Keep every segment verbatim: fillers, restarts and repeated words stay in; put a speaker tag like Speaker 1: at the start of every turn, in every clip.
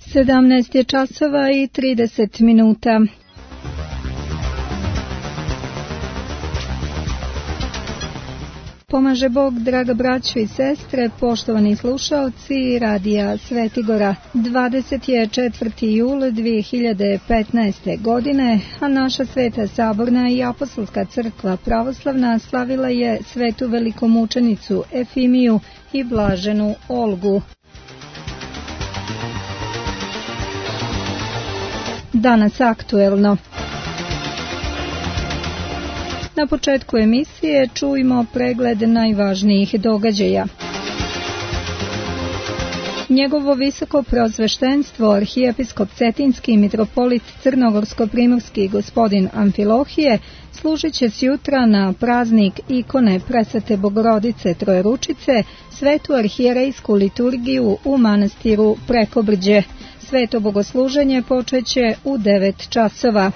Speaker 1: sedamnaest je časova i trideset minuta. Pomaže Bog, draga braćo i sestre, poštovani slušaoci Radija Svetigora. dvadeset četvrti jul dvije hiljade petnaeste. godine, a naša Sveta Saborna i Apostolska crkva pravoslavna slavila je svetu velikomučenicu Efimiju i blaženu Olgu. Danas aktuelno. Na početku emisije čujmo pregled najvažnijih događaja. Njegovo visoko preosveštenstvo, arhijepiskop Cetinski mitropolit Crnogorsko-primorski gospodin Amfilohije, služit će sjutra na praznik ikone Presvete Bogorodice Trojeručice svetu arhijerejsku liturgiju u manastiru Prekobrđe. Sveto bogosluženje počeće u devet časova.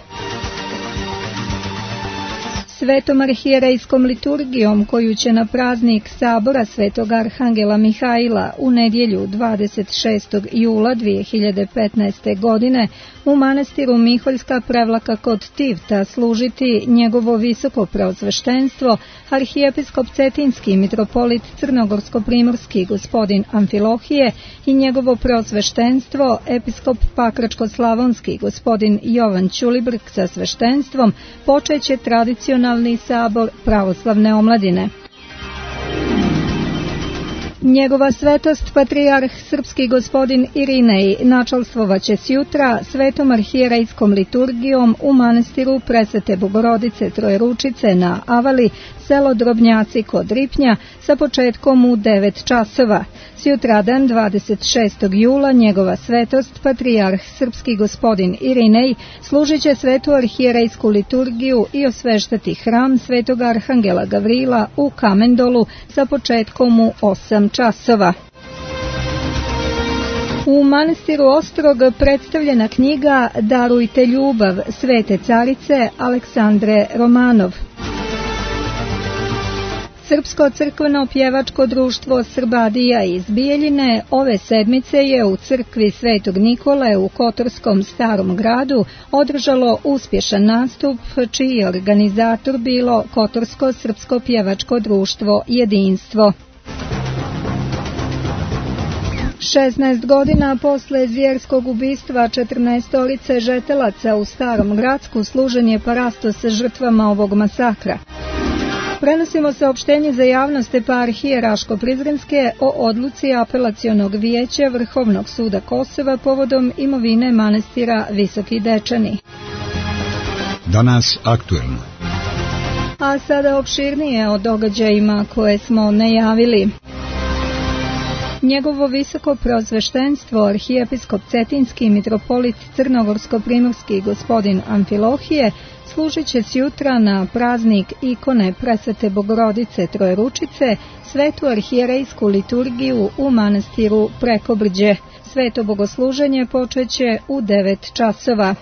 Speaker 1: Svetom arhijerejskom liturgijom koju će na praznik Sabora Svetog Arhangela Mihaila u nedjelju dvadeset šestog jula dvije hiljade petnaeste. godine u manastiru Miholjska Prevlaka kod Tivta služiti njegovo visoko preosveštenstvo, arhijepiskop Cetinski mitropolit Crnogorsko-primorski gospodin Amfilohije i njegovo preosveštenstvo, episkop Pakračko-slavonski gospodin Jovan Ćulibrk sa sveštenstvom, počeće tradicionalni sabor pravoslavne omladine. Njegova svetost patrijarh srpski gospodin Irinej načalstvovaće sjutra svetom arhijerejskom liturgijom u manastiru Presvete Bogorodice Trojeručice na Avali, selo Drobnjaci kod Ripnja, sa početkom u devet časova. Sjutradan dvadeset šestog jula njegova svetost patrijarh srpski gospodin Irinej služit će svetu arhijerejsku liturgiju i osveštati hram Svetog Arhangela Gavrila u Kamendolu sa početkom u osam časova. U manastiru Ostrog predstavljena knjiga Darujte ljubav svete carice Aleksandre Romanov. Srpsko crkveno pjevačko društvo Srbadija iz Bijeljine ove sedmice je u crkvi Svetog Nikole u Kotorskom Starom gradu održalo uspješan nastup, čiji je organizator bilo Kotorsko srpsko pjevačko društvo Jedinstvo. šesnaest godina posle zvjerskog ubistva četrnaestorice žetelaca u Starom Gradsku služen je parastos žrtvama ovog masakra. Prenosimo saopštenje za javnost eparhije Raško-Prizrenske o odluci apelacionog vijeća Vrhovnog suda Kosova povodom imovine manastira Visoki Dečani.
Speaker 2: Danas aktuelno.
Speaker 1: A sada opširnije o događajima koje smo najavili. Njegovo visoko preosveštenstvo, arhijepiskop Cetinski mitropolit Crnogorsko-primorski gospodin Amfilohije, služit će sjutra na praznik ikone Presvete Bogorodice Trojeručice svetu arhijerejsku liturgiju u manastiru Prekobrđe. Sveto bogosluženje počeće u devet časova.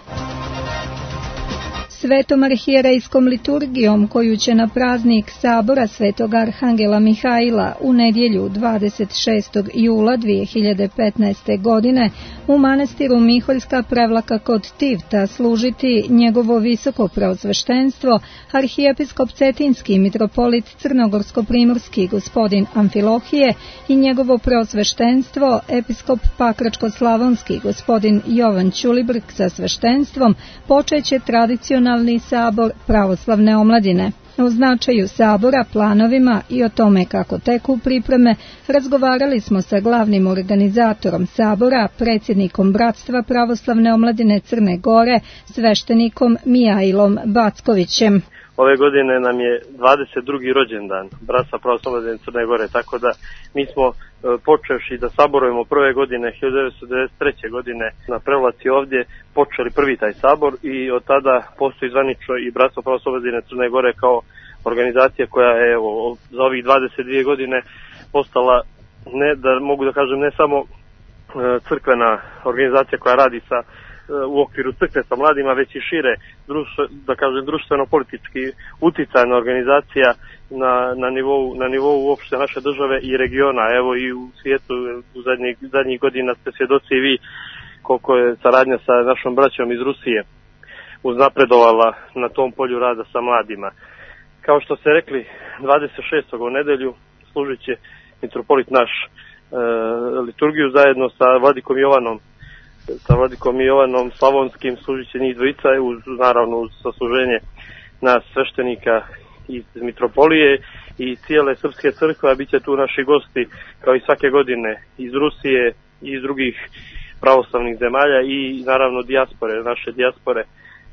Speaker 1: Svetom arhijerejskom liturgijom koju će na praznik Sabora Svetog Arhangela Mihaila u nedjelju dvadeset šestog jula dvije hiljade petnaeste. godine u manastiru Miholjska Prevlaka kod Tivta služiti njegovo visoko preosveštenstvo, arhijepiskop Cetinski mitropolit Crnogorsko-primorski gospodin Amfilohije i njegovo preosveštenstvo, episkop Pakračko-slavonski gospodin Jovan Ćulibrk sa sveštenstvom, počeće tradicionalni sabor pravoslavne omladine. O značaju sabora, planovima i o tome kako teku pripreme razgovarali smo sa glavnim organizatorom sabora, predsjednikom Bratstva pravoslavne omladine Crne Gore, sveštenikom Mijailom Backovićem.
Speaker 3: Ove godine nam je dvadeset drugi rođendan Bratstva pravoslavne omladine Crne Gore, tako da mi smo počevši da saborujemo prve godine hiljadu devetsto devedeset treće. godine na Prevlaci ovdje počeli prvi taj sabor i od tada postoji zvanično i Bratstvo pravoslavne omladine Crne Gore kao organizacija koja je evo, za ovih dvadeset dvije godine postala, ne da mogu da kažem, ne samo crkvena organizacija koja radi sa u okviru crkve sa mladima, već i šire društvo, da kažem, društveno-politički uticajna organizacija na, na, nivou, na nivou uopšte naše države i regiona. Evo i u svijetu u zadnjih, zadnjih godina ste svjedoci i vi koliko je saradnja sa našom braćom iz Rusije uznapredovala na tom polju rada sa mladima. Kao što ste rekli, dvadeset šestog u nedelju služit će mitropolit naš e, liturgiju zajedno sa vladikom Jovanom, sa vladikom Jovanom Slavonskim, služit će njih dvojica, uz, naravno uz sasluženje nas sveštenika iz mitropolije i cijele srpske crkve, a bit će tu naši gosti kao i svake godine iz Rusije i iz drugih pravoslavnih zemalja i naravno dijaspore, naše dijaspore.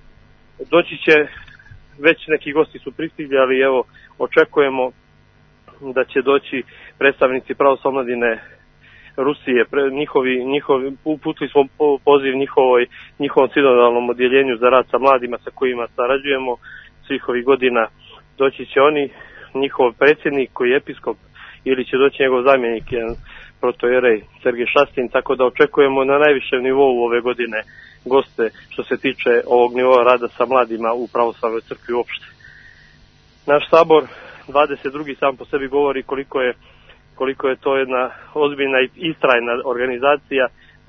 Speaker 3: Doći će, već neki gosti su pristigli, ali evo očekujemo da će doći predstavnici pravoslavne omladine Rusije, pre, njihovi, njihovi, uputili smo poziv njihovoj, njihovom sinodalnom odjeljenju za rad sa mladima sa kojima sarađujemo svih ovih godina. Doći će oni, njihov predsjednik koji je episkop, ili će doći njegov zamjenik, jedan protojerej Sergej Šastin, tako da očekujemo na najvišem nivou ove godine goste što se tiče ovog nivoa rada sa mladima u pravoslavnoj crkvi uopšte. Naš sabor dvadeset drugi sam po sebi govori koliko je koliko je to jedna ozbiljna i istrajna organizacija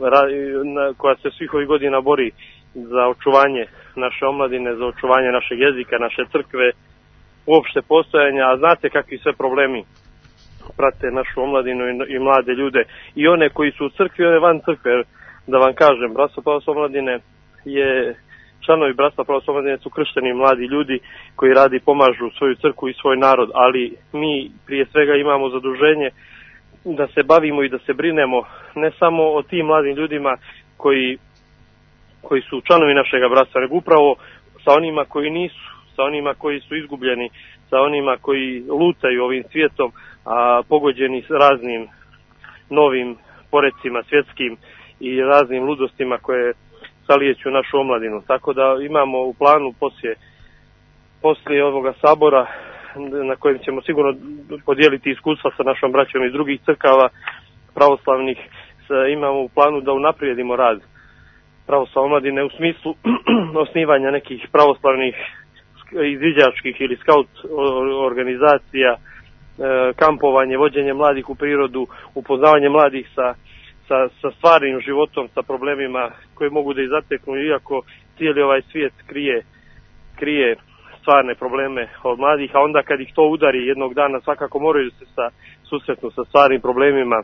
Speaker 3: koja se svih ovih godina bori za očuvanje naše omladine, za očuvanje našeg jezika, naše crkve, uopšte postojanja, a znate kakvi sve problemi prate našu omladinu i mlade ljude, i one koji su u crkvi i one van crkve. Da vam kažem, Bratstvo pravoslavne omladine je, članovi Bratstva pravoslavne omladine su kršteni mladi ljudi koji radi i pomažu svoju crkvu i svoj narod, ali mi prije svega imamo zaduženje da se bavimo i da se brinemo ne samo o tim mladim ljudima koji, koji su članovi našega bratstva, nego upravo sa onima koji nisu, sa onima koji su izgubljeni, sa onima koji lutaju ovim svijetom, a pogođeni s raznim novim porecima svjetskim i raznim ludostima koje salijeću našu omladinu. Tako da imamo u planu poslije, poslije ovoga sabora na kojem ćemo sigurno podijeliti iskustva sa našom braćom iz drugih crkava pravoslavnih, imamo u planu da unaprijedimo rad pravoslavne omladine u smislu osnivanja nekih pravoslavnih izviđačkih ili skaut organizacija, kampovanje, vođenje mladih u prirodu, upoznavanje mladih sa, sa, sa stvarnim životom, sa problemima koje mogu da ih zateknu, iako cijeli ovaj svijet krije, krije stvarne probleme od mladih, a onda kad ih to udari jednog dana svakako moraju se sa, susretnu sa stvarnim problemima.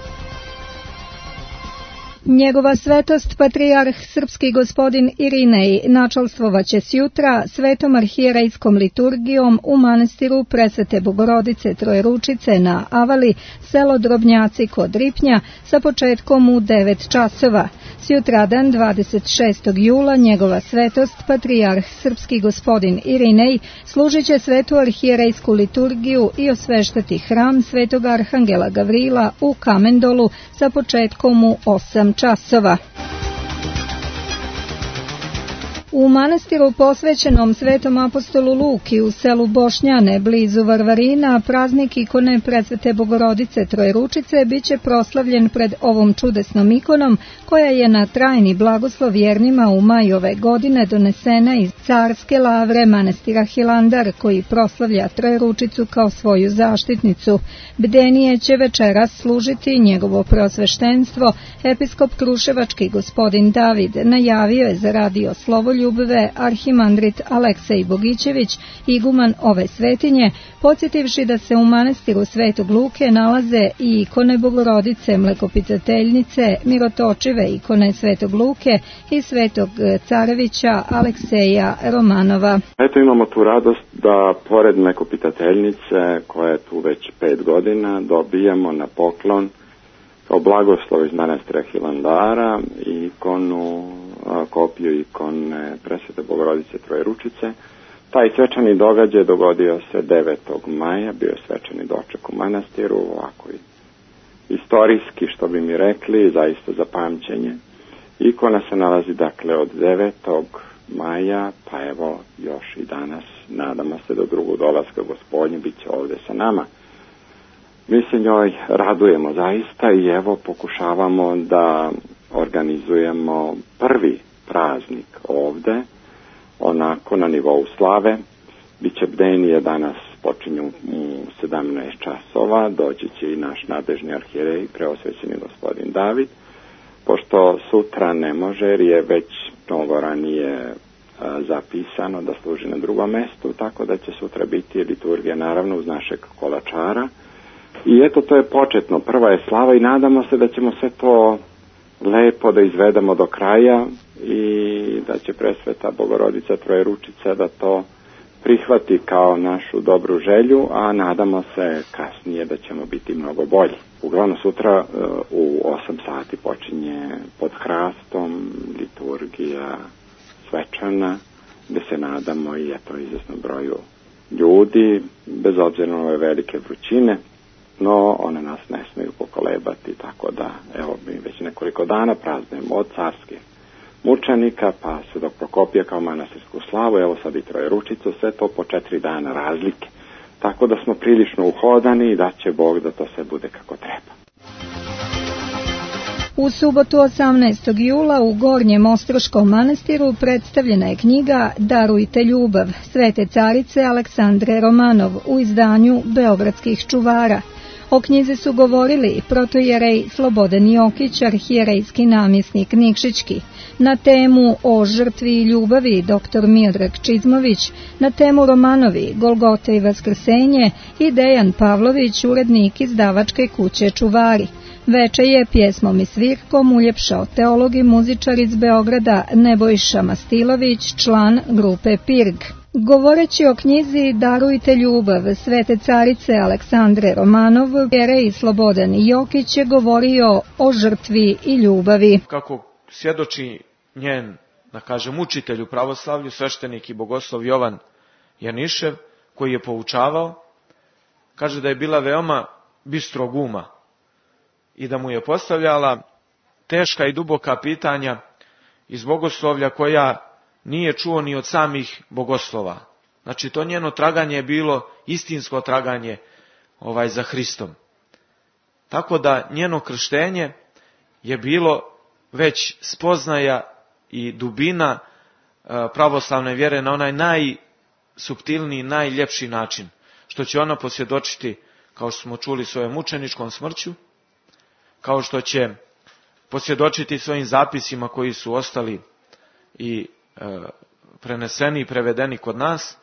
Speaker 1: Njegova svetost patrijarh srpski gospodin Irinej načalstvovaće sjutra svetom arhijerejskom liturgijom u manastiru Presvete Bogorodice Trojeručice na Avali, selo Drobnjaci kod Ripnja, sa početkom u devet časova. Sjutradan dvadeset šestog jula njegova svetost patrijarh srpski gospodin Irinej služit će svetu arhijerejsku liturgiju i osveštati hram svetog arhangela Gavrila u Kamendolu sa početkom u osam časova. U manastiru posvećenom svetom apostolu Luki u selu Bošnjane blizu Varvarina praznik ikone Presvete Bogorodice Trojeručice biće proslavljen pred ovom čudesnom ikonom koja je na trajni blagoslov vjernima u maju ove godine donesena iz carske lavre manastira Hilandar koji proslavlja Trojeručicu kao svoju zaštitnicu. Bdenije će večeras služiti njegovo preosveštenstvo. Episkop Kruševački gospodin David najavio je za radio Slovoljubve arhimandrit Aleksej Bogićević, iguman ove svetinje, podsjetivši da se u manastiru Svetog Luke nalaze i ikone Bogorodice Mlekopitateljnice, mirotočive ikone Svetog Luke i Svetog carevića Alekseja Romanova.
Speaker 4: Eto, imamo tu radost da pored Mlekopitateljnice, koja je tu već pet godina, dobijamo na poklon kao blagoslov iz manastira Hilandara i ikonu, kopiju ikone Presvete Bogorodice Trojeručice. Taj svečani događaj dogodio se devetog maja, bio je svečani doček u manastiru, ovako i istorijski, što bi mi rekli, zaista za pamćenje. Ikona se nalazi dakle od devetog maja, pa evo još i danas, nadamo se do drugog dolaska Gospodnje, bit će ovdje sa nama. Mi se njoj radujemo zaista i evo pokušavamo da organizujemo prvi praznik ovde, onako na nivou slave. Biće bdenije, danas počinju u sedamnaest časova, doći će i naš nadležni arhijerej, preosvećeni gospodin David, pošto sutra ne može, jer je već mnogo ranije zapisano da služi na drugom mestu, tako da će sutra biti liturgija naravno uz našeg kolačara. I eto, to je početno, prva je slava i nadamo se da ćemo sve to lepo da izvedemo do kraja i da će Presveta Bogorodica Trojeručica da to prihvati kao našu dobru želju, a nadamo se kasnije da ćemo biti mnogo bolji. Uglavnom sutra u osam sati počinje pod hrastom liturgija svečana, gde se nadamo i eto izvesnom broju ljudi, bez obzira na ove velike vrućine, no one nas ne smeju pokolebati, tako da evo mi već nekoliko dana praznujemo od carskih mučenika pa sve do Prokopija kao manastirsku slavu, evo sad i Trojeručicu, sve to po četiri dana razlike, tako da smo prilično uhodani i da će Bog da to sve bude kako treba.
Speaker 1: U subotu osamnaestog jula u Gornjem Ostroškom manastiru predstavljena je knjiga Darujte ljubav Svete carice Aleksandre Romanov u izdanju Beogradskih čuvara. O knjizi su govorili protojerej Slobodan Jokić, arhijerejski namjesnik Nikšićki, na temu o žrtvi i ljubavi dr Miodrag Čizmović, na temu Romanovi, Golgote i Vaskrsenje i Dejan Pavlović, urednik izdavačke kuće Čuvari. Veče je pjesmom i svirkom uljepšao teolog i muzičar iz Beograda Nebojša Mastilović, član grupe Pirg. Govoreći o knjizi Darujte ljubav Svete carice Aleksandre Romanov, arhijerej Slobodan Jokić je govorio o žrtvi i ljubavi.
Speaker 5: Kako svjedoči njen, da kažem, učitelj u pravoslavlju, sveštenik i bogoslov Jovan Janišev, koji je poučavao, kaže da je bila veoma bistrog uma i da mu je postavljala teška i duboka pitanja iz bogoslovlja koja nije čuo ni od samih bogoslova. Znači, to njeno traganje je bilo istinsko traganje ovaj, za Hristom. Tako da njeno krštenje je bilo već spoznaja i dubina pravoslavne vjere na onaj najsuptilniji, najljepši način, što će ona posvjedočiti, kao što smo čuli, svojom mučeničkom smrću, kao što će posvjedočiti svojim zapisima koji su ostali i e, preneseni i prevedeni kod nas.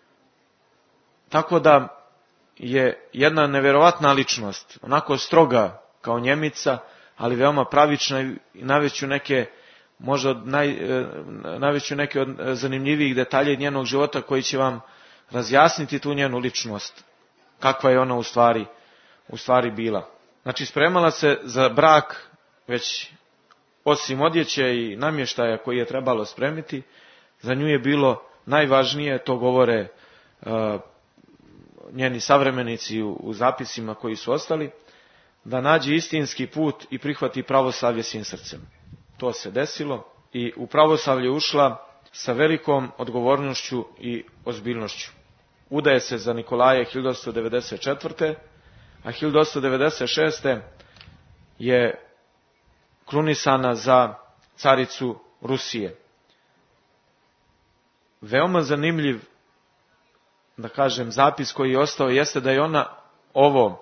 Speaker 5: Tako da je jedna nevjerovatna ličnost, onako stroga kao Njemica, ali veoma pravična i naveću neke, možda naj, naveću neke od zanimljivijih detalja njenog života koji će vam razjasniti tu njenu ličnost, kakva je ona u stvari, u stvari bila. Znači, spremala se za brak, već osim odjeće i namještaja koji je trebalo spremiti, za nju je bilo najvažnije, to govore uh, njeni savremenici u, u zapisima koji su ostali, da nađe istinski put i prihvati pravoslavlje svim srcem. To se desilo i u pravoslavlje ušla sa velikom odgovornošću i ozbiljnošću. Udaje se za Nikolaja hiljadu osamsto devedeset četvrte. a hiljadu osamsto devedeset šeste. je krunisana za caricu Rusije. Veoma zanimljiv, da kažem, zapis koji je ostao jeste da je ona ovo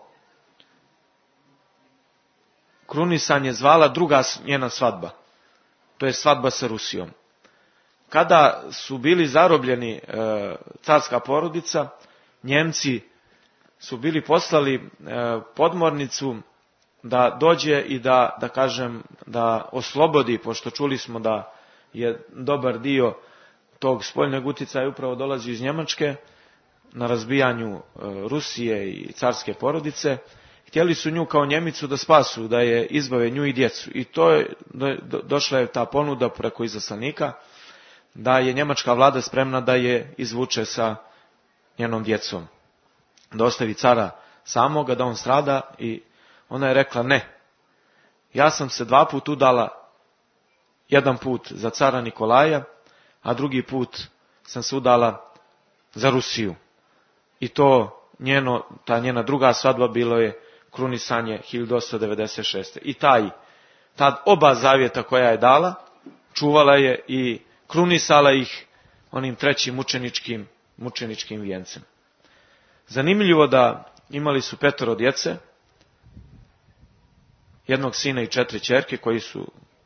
Speaker 5: krunisanje zvala druga njena svadba. To je svadba sa Rusijom. Kada su bili zarobljeni e, carska porodica, Njemci su bili poslali e, podmornicu da dođe i da, da kažem, da oslobodi, pošto čuli smo da je dobar dio tog spoljnog uticaja upravo dolazi iz Njemačke, na razbijanju e, Rusije i carske porodice. Htjeli su nju kao Njemicu da spasu, da je izbave nju i djecu. I to je, do, došla je ta ponuda preko izaslanika, da je njemačka vlada spremna da je izvuče sa njenom djecom. Da ostavi cara samoga, da on strada, i ona je rekla ne. Ja sam se dva put udala, jedan put za cara Nikolaja, a drugi put sam se udala za Rusiju. I to njeno, ta njena druga svadba bilo je krunisanje hiljadu osamsto devedeset šeste. I taj, ta oba zavjeta koja je dala, čuvala je i krunisala ih onim trećim mučeničkim, mučeničkim vijencem. Zanimljivo da imali su petoro djece, jednog sina i četiri ćerke koji su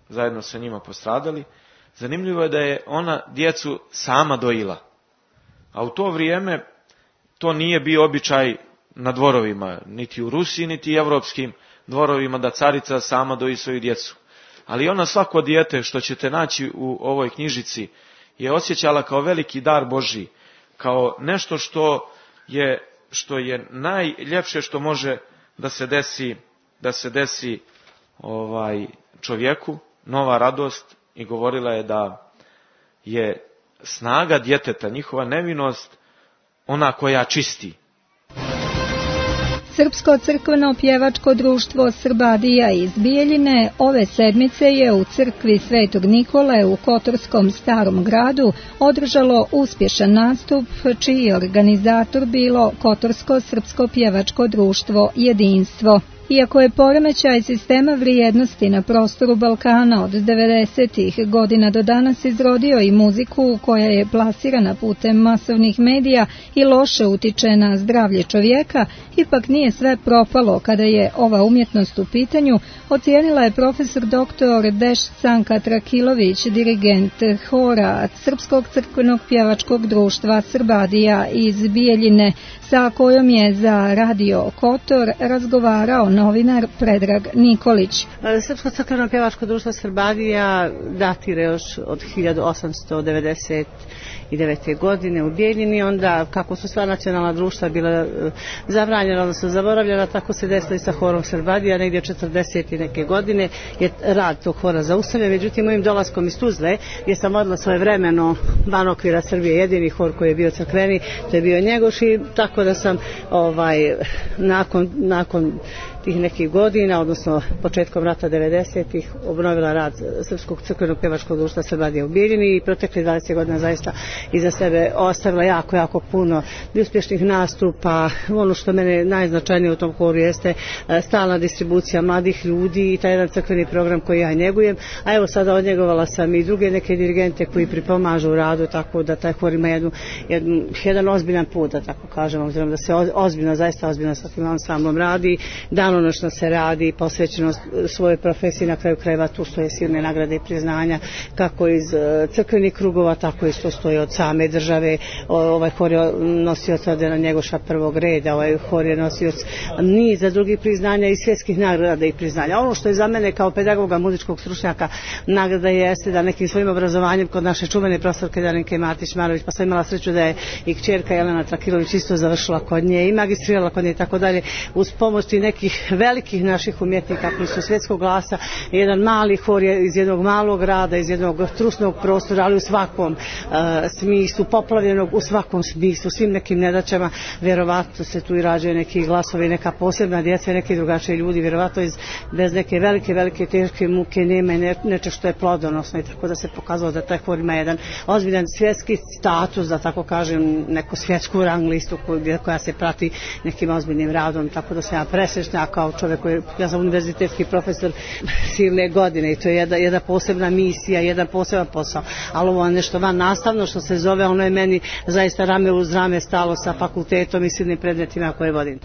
Speaker 5: zajedno sa njima postradali. Zanimljivo je da je ona djecu sama dojila. A u to vrijeme to nije bio običaj na dvorovima, niti u Rusiji, niti evropskim dvorovima, da carica sama doji svoju djecu. Ali ona svako dijete što ćete naći u ovoj knjižici je osjećala kao veliki dar Božji, kao nešto što je, što je najljepše što može da se desi, da se desi ovaj čovjeku, nova radost, i govorila je da je snaga djeteta, njihova nevinost, ona koja čisti.
Speaker 1: Srpsko crkveno pjevačko društvo Srbadija iz Bijeljine ove sedmice je u crkvi Svetog Nikole u Kotorskom Starom gradu održalo uspješan nastup, čiji je organizator bilo Kotorsko srpsko pjevačko društvo Jedinstvo. Iako je poremećaj sistema vrijednosti na prostoru Balkana od devedesetih godina do danas izrodio i muziku koja je plasirana putem masovnih medija i loše utiče na zdravlje čovjeka, ipak nije sve propalo kada je ova umjetnost u pitanju, ocijenila je profesor doktor Dešćanka Trakilović, dirigent hora Srpskog crkvenog pjevačkog društva Srbadija iz Bijeljine, sa kojom je za Radio Kotor razgovarao novinar Predrag Nikolić.
Speaker 6: Srpsko crkveno pjevačko društvo Srbadija datira još od hiljadu osamsto devedeset devete. godine u Bijeljini, onda kako su sva nacionalna društva bila zabranjena, odnosno zaboravljena, tako se desilo i sa horom Srbadija, negdje četrdesete neke godine je rad tog hora zaustavljen. Međutim, mojim dolaskom iz Tuzle, gdje sam odla svoje vremeno van okvira Srbije, jedini hor koji je bio crkveni, to je bio Njegoš, i tako da sam ovaj, nakon, nakon tih nekih godina, odnosno početkom rata devedesetih, obnovila rad Srpskog crkvenog pjevačkog društva Srbadija u Bijeljini i protekli dvadeset godina zaista iza sebe ostavila jako, jako puno uspješnih nastupa. Ono što mene najznačajnije u tom horu jeste stalna distribucija mladih ljudi i taj jedan crkveni program koji ja njegujem, a evo sada odnjegovala sam i druge neke dirigente koji pripomažu u radu, tako da taj hor ima jednu, jednu, jedan ozbiljan put, da tako kažem, obzirom da se ozbiljno, zaista ozbiljno sa tim ansamblom radi, danonoćno se radi, posvećeno svoje profesiji, na kraju krajeva tu stoje silne nagrade i priznanja, kako iz crkvenih krugova, tako i što stoji od same države. Ovaj hor je nosioc ordena Njegoša prvog reda, ovaj hor je nosioc niza drugih priznanja i svjetskih nagrada i priznanja. Ono što je za mene kao pedagoga, muzičkog stručnjaka nagrada jeste da nekim svojim obrazovanjem kod naše čuvene profesorke Darinke Martić-Marović, pa sam imala sreću da je i kćerka Jelena Trakilović isto završila kod nje i magistrirala kod nje i tako dalje, uz pomoć nekih velikih naših umjetnika koji su svjetskog glasa. Jedan mali hor je iz jednog malog grada, iz jednog trusnog prostora, ali u svakom uh, smislu, poplavljenog u svakom smislu, svim nekim nedaćama, vjerovatno se tu i rađaju neki glasovi, neka posebna djeca, neki drugačiji ljudi, vjerovatno iz, bez neke velike, velike teške muke nema ne, nečeg što je plodonosno, i tako da se pokazalo da taj hor ima jedan ozbiljan svjetski status, da tako kažem, neku svjetsku rang listu koja, koja se prati nekim ozbiljnim radom, tako da sam ja presrećna kao čovjek koji, ja sam univerzitetski profesor silne godine i to je jedna, jedna posebna misija, jedan poseban posao, ali ovo je nešto van nastavno što se zove, ono je meni zaista rame uz rame stalo sa fakultetom i silnim predmetima koje vodim.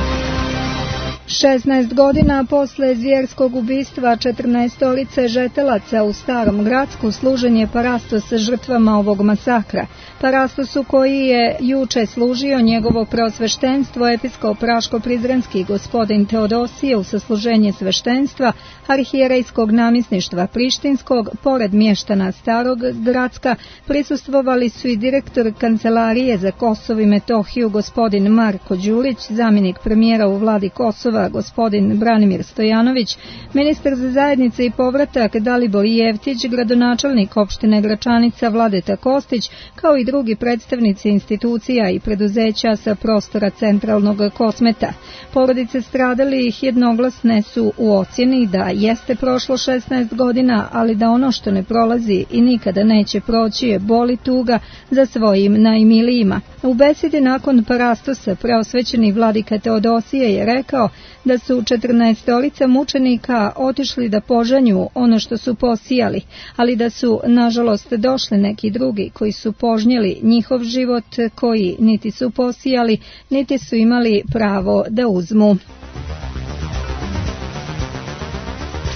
Speaker 1: šesnaest godina posle zvjerskog ubistva četrnaestolice žetelaca u Starom Gradsku služen je parastos žrtvama ovog masakra. Parastosu koji je juče služio njegovo preosveštenstvo episkop Praško-Prizrenski gospodin Teodosije u sasluženje sveštenstva arhijerejskog namjesništva Prištinskog, pored mještana Starog Gradska, prisustvovali su i direktor Kancelarije za Kosovo i Metohiju gospodin Marko Đurić, zamjenik premijera u vladi Kosova gospodin Branimir Stojanović, ministar za zajednice i povratak Dalibor Jevtić, gradonačelnik opštine Gračanica Vladeta Kostić, kao i drugi predstavnici institucija i preduzeća sa prostora centralnog Kosmeta. Porodice stradalih jednoglasne su u ocjeni da jeste prošlo šesnaest godina, ali da ono što ne prolazi i nikada neće proći je bol i tuga za svojim najmilijima. U besedi nakon parastosa preosvećeni vladika Teodosije je rekao da su četrnaestolica mučenika otišli da požanju ono što su posijali, ali da su nažalost došli neki drugi koji su požnjeli njihov život, koji niti su posijali, niti su imali pravo da uzmu.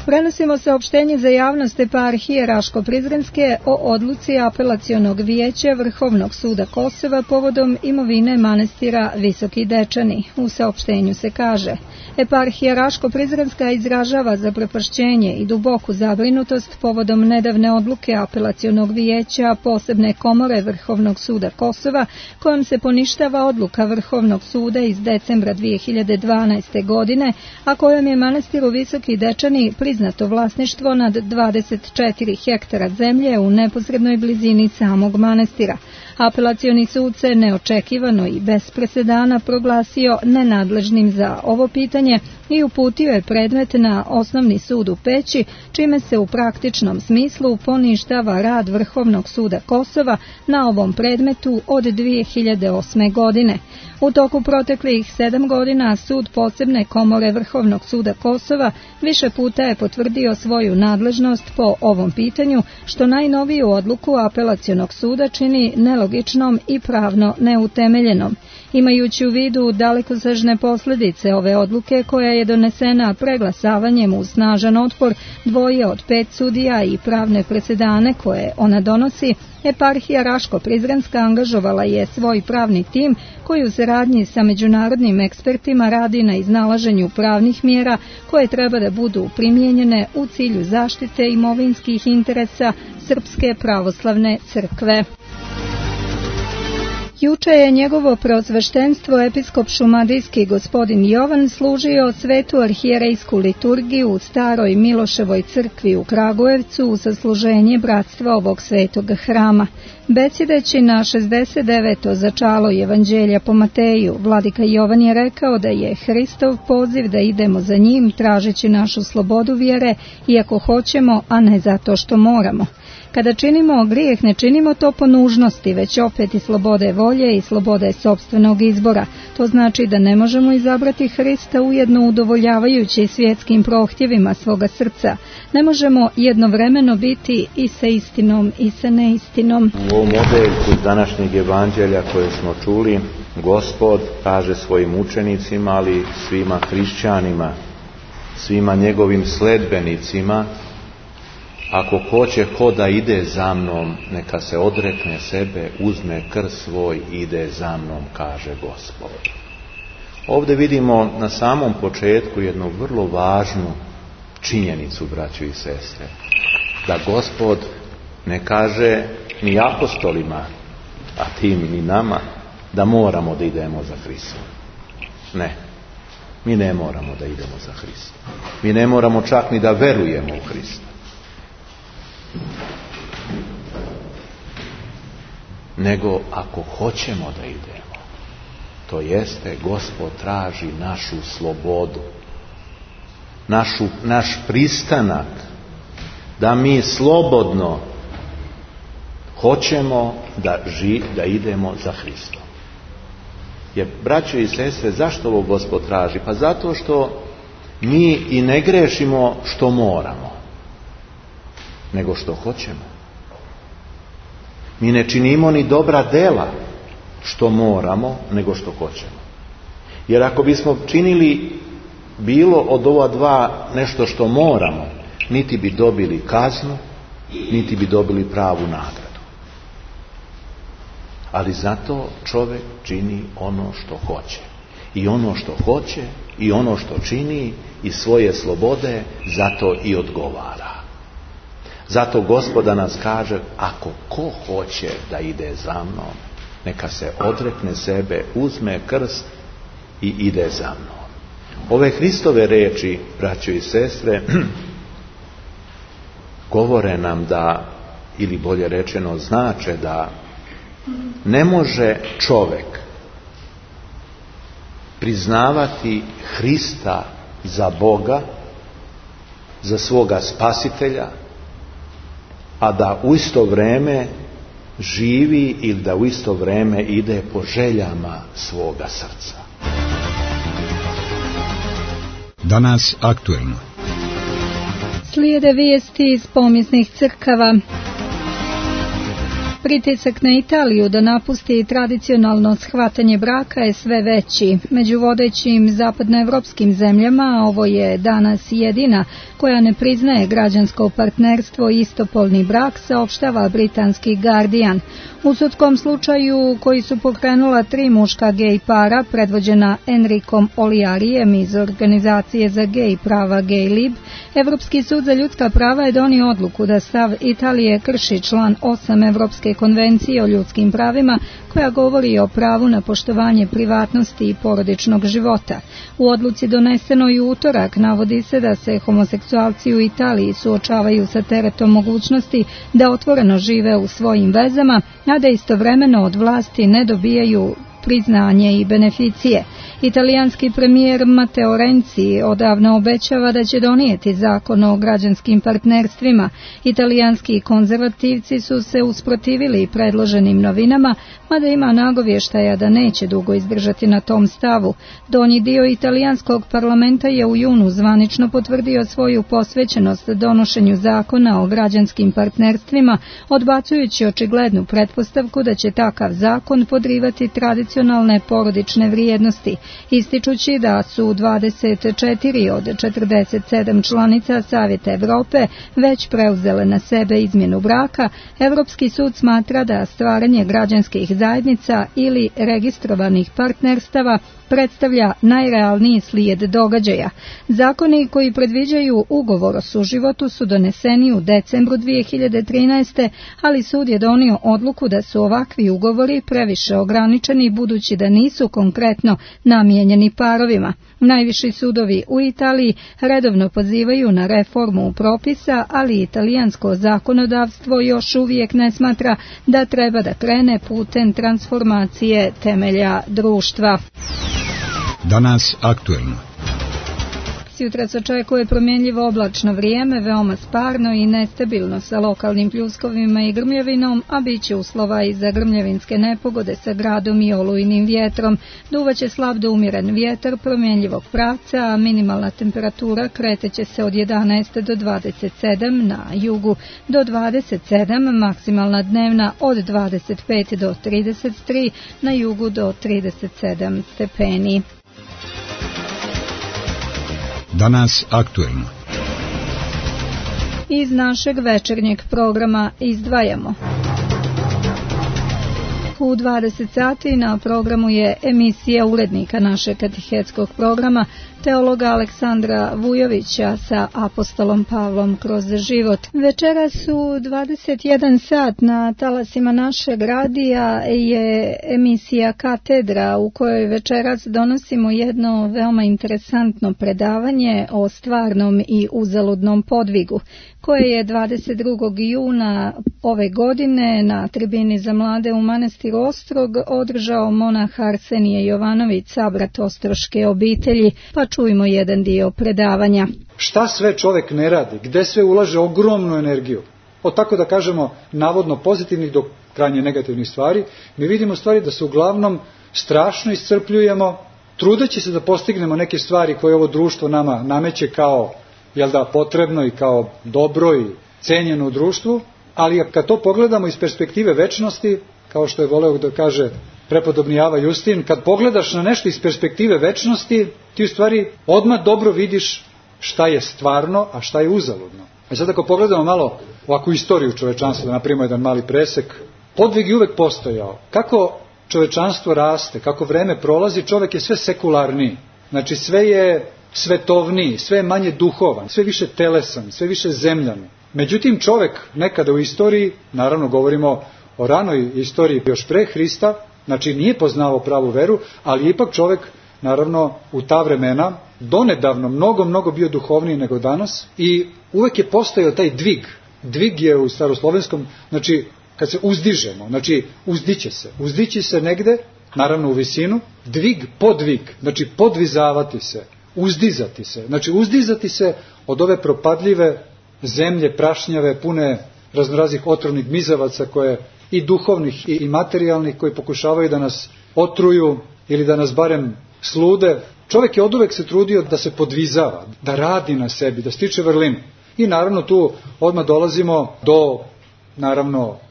Speaker 1: Prenosimo saopštenje za javnost eparhije Raško-Prizrenske o odluci apelacionog vijeća Vrhovnog suda Kosova povodom imovine manastira Visoki Dečani. U saopštenju se kaže: eparhija Raško-Prizrenska izražava zaprepašćenje i duboku zabrinutost povodom nedavne odluke apelacionog vijeća Posebne komore Vrhovnog suda Kosova, kojom se poništava odluka Vrhovnog suda iz decembra dvije hiljade dvanaeste. godine, a kojom je manastiru Visoki Dečani priznato vlasništvo nad dvadeset četiri hektara zemlje u neposrednoj blizini samog manastira. Apelacioni sud se neočekivano i bez presedana proglasio nenadležnim za ovo pitanje i uputio je predmet na Osnovni sud u Peći, čime se u praktičnom smislu poništava rad Vrhovnog suda Kosova na ovom predmetu od dvije hiljade osme. godine. U toku proteklih sedam godina sud Posebne komore Vrhovnog suda Kosova više puta je potvrdio svoju nadležnost po ovom pitanju, što najnoviju odluku apelacionog suda čini nelogičnom i pravno neutemeljenom. Imajući u vidu dalekosežne posljedice ove odluke, koja je donesena preglasavanjem uz snažan otpor dvoje od pet sudija i pravne presedane koje ona donosi, eparhija Raško-Prizrenska angažovala je svoj pravni tim koji u saradnji sa međunarodnim ekspertima radi na iznalaženju pravnih mjera koje treba da budu primijenjene u cilju zaštite imovinskih interesa Srpske pravoslavne crkve. Juče je njegovo preosveštenstvo episkop šumadijski gospodin Jovan služio svetu arhijerejsku liturgiju u staroj Miloševoj crkvi u Kragujevcu u sasluženje bratstva ovog svetog hrama. Besjedeći na šezdeset deveto začalo evanđelja po Mateju, vladika Jovan je rekao da je Hristov poziv da idemo za njim tražeći našu slobodu vjere, iako hoćemo, a ne zato što moramo. Kada činimo grijeh, ne činimo to po nužnosti, već opet i slobode volje i slobode sopstvenog izbora. To znači da ne možemo izabrati Hrista ujedno udovoljavajući svjetskim prohtjevima svoga srca. Ne možemo jednovremeno biti i sa istinom i sa neistinom.
Speaker 7: U ovom odeljku današnjeg evanđelja koje smo čuli, Gospod kaže svojim učenicima, ali svima hrišćanima, svima njegovim sledbenicima: ako hoće ko da ide za mnom, neka se odrekne sebe, uzme krst svoj i ide za mnom, kaže Gospod. Ovdje vidimo na samom početku jednu vrlo važnu činjenicu, braćo i sestre, da Gospod ne kaže ni apostolima, a tim ni nama, da moramo da idemo za Hristom. Ne, mi ne moramo da idemo za Hristom. Mi ne moramo čak ni da verujemo u Hrista. Nego ako hoćemo da idemo, to jeste Gospod traži našu slobodu, našu, naš pristanak da mi slobodno hoćemo da, ži, da idemo za Hristom. Jer, braćo i sestre, zašto ovo Gospod traži? Pa zato što mi i ne grešimo što moramo, nego što hoćemo. Mi ne činimo ni dobra dela što moramo, nego što hoćemo. Jer ako bismo činili bilo od ova dva nešto što moramo, niti bi dobili kaznu, niti bi dobili pravu nagradu. Ali zato čovjek čini ono što hoće. I ono što hoće i ono što čini iz svoje slobode, zato i odgovara. Zato Gospoda nas kaže: ako ko hoće da ide za mnom, neka se odrekne sebe, uzme krst i ide za mnom. Ove Hristove riječi, braćo i sestre, govore nam da, ili bolje rečeno znače da ne može čovjek priznavati Hrista za Boga, za svoga spasitelja, a da u isto vrijeme živi ili da u isto vrijeme ide po željama svoga srca.
Speaker 2: Danas aktuelno.
Speaker 1: Slijede vijesti iz pomisnih crkava. Pritisak na Italiju da napusti tradicionalno shvatanje braka je sve veći. Među vodećim zapadnoevropskim zemljama ovo je danas jedina koja ne priznaje građansko partnerstvo i istopolni brak, saopštava britanski Guardian. U sudskom slučaju koji su pokrenula tri muška gej para predvođena Enricom Oliarijem iz organizacije za gej prava Gay Lib, Evropski sud za ljudska prava je donio odluku da stav Italije krši član osam Evropske konvencije o ljudskim pravima koja govori o pravu na poštovanje privatnosti i porodičnog života. U odluci donesenoj u utorak navodi se da se homoseksualci u Italiji suočavaju sa teretom mogućnosti da otvoreno žive u svojim vezama, a da istovremeno od vlasti ne dobijaju priznanje i beneficije. Italijanski premijer Matteo Renzi odavno obećava da će donijeti zakon o građanskim partnerstvima. Italijanski konzervativci su se usprotivili predloženim novinama, mada ima nagovještaja da neće dugo izdržati na tom stavu. Donji dio italijanskog parlamenta je u junu zvanično potvrdio svoju posvećenost donošenju zakona o građanskim partnerstvima, odbacujući očiglednu pretpostavku da će takav zakon podrivati tradicionalne porodične vrijednosti, ističući da su dvadeset četiri od četrdeset sedam članica Savjeta Evrope već preuzele na sebe izmjenu braka. Evropski sud smatra da stvaranje građanskih zajednica ili registrovanih partnerstava predstavlja najrealniji slijed događaja. Zakoni koji predviđaju ugovor o suživotu su doneseni u decembru dvije hiljade trinaeste. ali sud je donio odluku da su ovakvi ugovori previše ograničeni budući da nisu konkretno namijenjeni parovima. Najviši sudovi u Italiji redovno pozivaju na reformu propisa, ali italijansko zakonodavstvo još uvijek ne smatra da treba da krene putem transformacije temelja društva.
Speaker 2: Danas aktuelno.
Speaker 1: Sutra se očekuje promjenjivo oblačno vrijeme, veoma sparno i nestabilno sa lokalnim pljuskovima i grmljavinom, a bit će uslova i za grmljavinske nepogode sa gradom i olujnim vjetrom. Duvaće slab do umjeren vjetar promjenjivog pravca, a minimalna temperatura kreteće se od jedanaest do dvadeset sedam na jugu do dvadeset sedam, maksimalna dnevna od dvadeset pet do trideset tri, na jugu do trideset sedam stepeni.
Speaker 2: Danas aktuelno.
Speaker 1: Iz našeg večernjeg programa izdvajamo. U dvadeset sati na programu je emisija urednika našeg katehetskog programa, teologa Aleksandra Vujovića sa apostolom Pavlom kroz život. Večeras u dvadeset jedan sat na talasima našeg radija je emisija Katedra, u kojoj večeras donosimo jedno veoma interesantno predavanje o stvarnom i uzaludnom podvigu, koje je dvadeset drugog juna ove godine na tribini za mlade u manastiru Ostrog održao monah Arsenije Jovanović, sabrat ostroške obitelji, pa čujmo jedan dio predavanja.
Speaker 8: Šta sve čovjek ne radi, gde sve ulaže ogromnu energiju, od tako da kažemo navodno pozitivnih do krajnje negativnih stvari, mi vidimo stvari da se uglavnom strašno iscrpljujemo, trudeći se da postignemo neke stvari koje ovo društvo nama nameće kao, jel da, potrebno i kao dobro i cenjeno u društvu, ali kad to pogledamo iz perspektive večnosti, kao što je voleo da kaže prepodobni Java Justin, kad pogledaš na nešto iz perspektive večnosti, ti u stvari odmah dobro vidiš šta je stvarno, a šta je uzaludno. A sad ako pogledamo malo ovakvu istoriju čovečanstva, da napravimo jedan mali presek, podvig je uvek postojao. Kako čovečanstvo raste, kako vreme prolazi, čovek je sve sekularniji. Znači sve je svetovniji, sve je manje duhovan, sve više telesan, sve više zemljan. Međutim, čovek nekada u istoriji, naravno govorimo o ranoj istoriji još pre Hrista, znači nije poznavao pravu veru, ali ipak čovek, naravno, u ta vremena, donedavno, mnogo, mnogo bio duhovniji nego danas i uvek je postojao taj dvig. Dvig je u staroslovenskom, znači, kad se uzdižemo, znači, uzdiće se. Uzdići se negde, naravno u visinu, dvig, podvig, znači podvizavati se, uzdizati se. Znači, uzdizati se od ove propadljive zemlje, prašnjave, pune raznoraznih otrovnih mizavaca koje i duhovnih i materijalnih koji pokušavaju da nas otruju ili da nas barem slude. Čovjek je oduvek se trudio da se podvizava, da radi na sebi, da stiče vrlinu. I naravno tu odmah dolazimo do, naravno,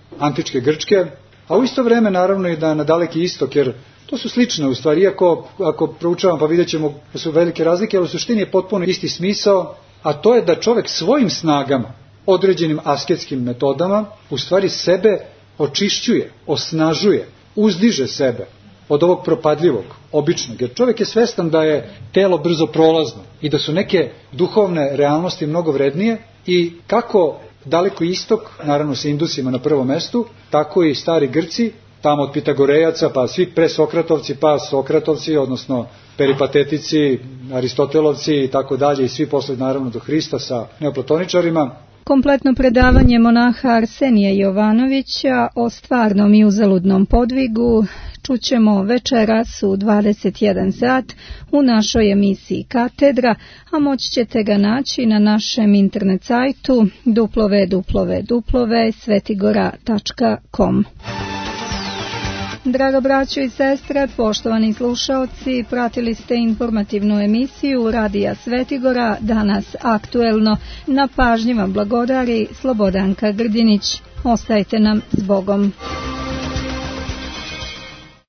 Speaker 8: antičke Grčke, a u isto vreme naravno i da na Daleki istok, jer to su slične u stvari, iako ako proučavam pa vidjet ćemo da su velike razlike, ali u suštini je potpuno isti smisao, a to je da čovjek svojim snagama, određenim asketskim metodama, u stvari sebe očišćuje, osnažuje, uzdiže sebe od ovog propadljivog, običnog, jer čovjek je svestan da je telo brzo prolazno i da su neke duhovne realnosti mnogo vrednije i kako Daleki istok, naravno sa Indusima na prvom mestu, tako i stari Grci, tamo od Pitagorejaca, pa svi presokratovci, pa Sokratovci, odnosno peripatetici, Aristotelovci i tako dalje, i svi posle naravno do Hrista sa neoplatoničarima.
Speaker 1: Kompletno predavanje monaha Arsenija Jovanovića o stvarnom i uzaludnom podvigu čućemo večeras u dvadeset jedan sat u našoj emisiji Katedra, a moći ćete ga naći na našem internet sajtu w w w tačka svetigora tačka com. Draga braćo i sestre, poštovani slušaoci, pratili ste informativnu emisiju Radija Svetigora, danas aktuelno. Na pažnji vam blagodari Slobodanka Grdinić. Ostajte nam s Bogom.